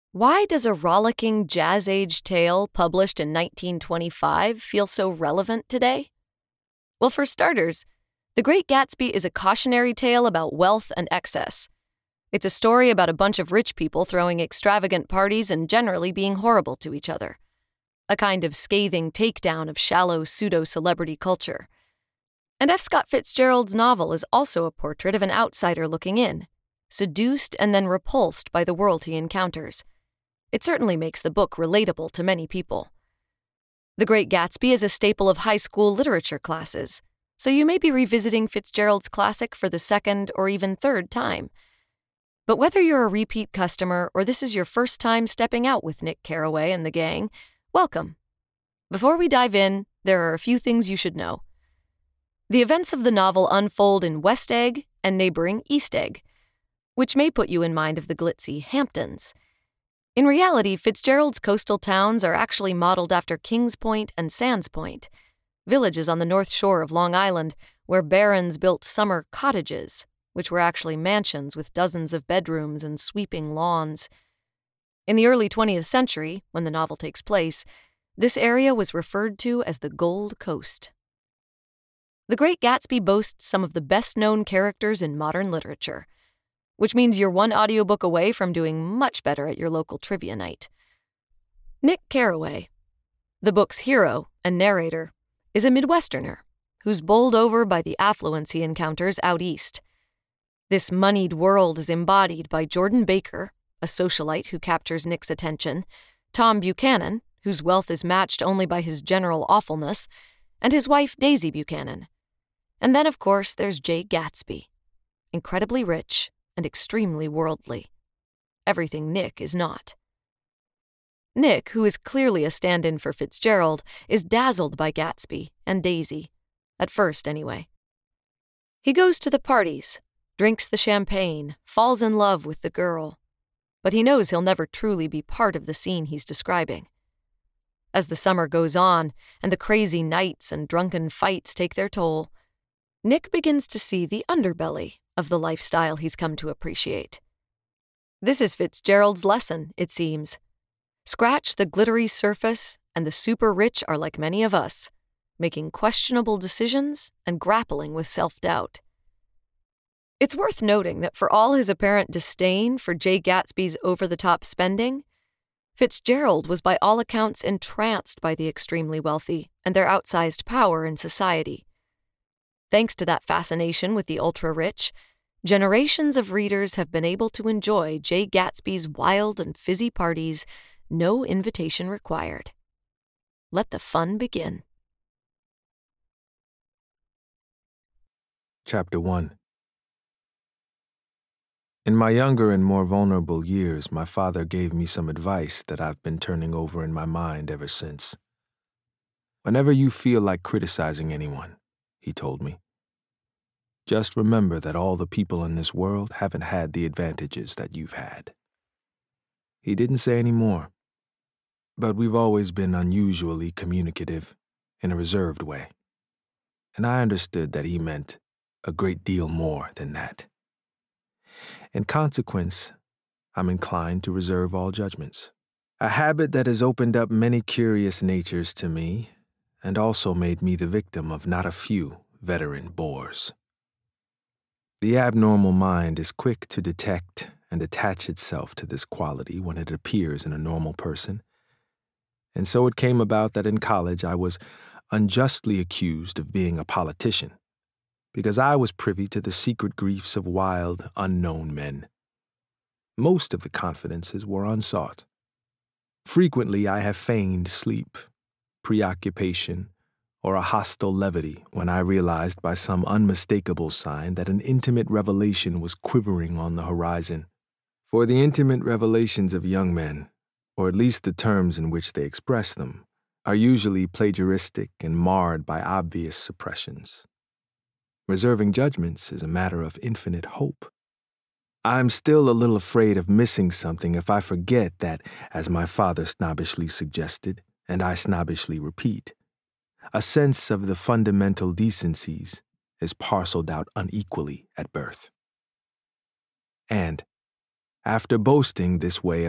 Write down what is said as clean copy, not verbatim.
Why does a rollicking jazz-age tale published in 1925 feel so relevant today? Well, for starters, The Great Gatsby is a cautionary tale about wealth and excess. It's a story about a bunch of rich people throwing extravagant parties and generally being horrible to each other. A kind of scathing takedown of shallow pseudo-celebrity culture. And F. Scott Fitzgerald's novel is also a portrait of an outsider looking in, seduced and then repulsed by the world he encounters. It certainly makes the book relatable to many people. The Great Gatsby is a staple of high school literature classes, so you may be revisiting Fitzgerald's classic for the second or even third time. But whether you're a repeat customer or this is your first time stepping out with Nick Carraway and the gang, welcome. Before we dive in, there are a few things you should know. The events of the novel unfold in West Egg and neighboring East Egg, which may put you in mind of the glitzy Hamptons. In reality, Fitzgerald's coastal towns are actually modeled after Kings Point and Sands Point, villages on the north shore of Long Island where barons built summer cottages, which were actually mansions with dozens of bedrooms and sweeping lawns. In the early 20th century, when the novel takes place, this area was referred to as the Gold Coast. The Great Gatsby boasts some of the best-known characters in modern literature, which means you're one audiobook away from doing much better at your local trivia night. Nick Carraway, the book's hero and narrator, is a Midwesterner who's bowled over by the affluence he encounters out east. This moneyed world is embodied by Jordan Baker, a socialite who captures Nick's attention, Tom Buchanan, whose wealth is matched only by his general awfulness, and his wife Daisy Buchanan. And then, of course, there's Jay Gatsby, incredibly rich and extremely worldly. Everything Nick is not. Nick, who is clearly a stand-in for Fitzgerald, is dazzled by Gatsby and Daisy, at first anyway. He goes to the parties, drinks the champagne, falls in love with the girl, but he knows he'll never truly be part of the scene he's describing. As the summer goes on and the crazy nights and drunken fights take their toll, Nick begins to see the underbelly of the lifestyle he's come to appreciate. This is Fitzgerald's lesson, it seems. Scratch the glittery surface, and the super rich are like many of us, making questionable decisions and grappling with self-doubt. It's worth noting that for all his apparent disdain for Jay Gatsby's over-the-top spending, Fitzgerald was by all accounts entranced by the extremely wealthy and their outsized power in society. Thanks to that fascination with the ultra-rich, generations of readers have been able to enjoy Jay Gatsby's wild and fizzy parties, no invitation required. Let the fun begin. Chapter 1. In my younger and more vulnerable years, my father gave me some advice that I've been turning over in my mind ever since. Whenever you feel like criticizing anyone, he told me, just remember that all the people in this world haven't had the advantages that you've had. He didn't say any more, but we've always been unusually communicative in a reserved way, and I understood that he meant a great deal more than that. In consequence, I'm inclined to reserve all judgments, a habit that has opened up many curious natures to me and also made me the victim of not a few veteran bores. The abnormal mind is quick to detect and attach itself to this quality when it appears in a normal person, and so it came about that in college I was unjustly accused of being a politician, because I was privy to the secret griefs of wild, unknown men. Most of the confidences were unsought. Frequently I have feigned sleep, preoccupation, or a hostile levity when I realized by some unmistakable sign that an intimate revelation was quivering on the horizon. For the intimate revelations of young men, or at least the terms in which they express them, are usually plagiaristic and marred by obvious suppressions. Reserving judgments is a matter of infinite hope. I'm still a little afraid of missing something if I forget that, as my father snobbishly suggested, and I snobbishly repeat, a sense of the fundamental decencies is parceled out unequally at birth. And, after boasting this way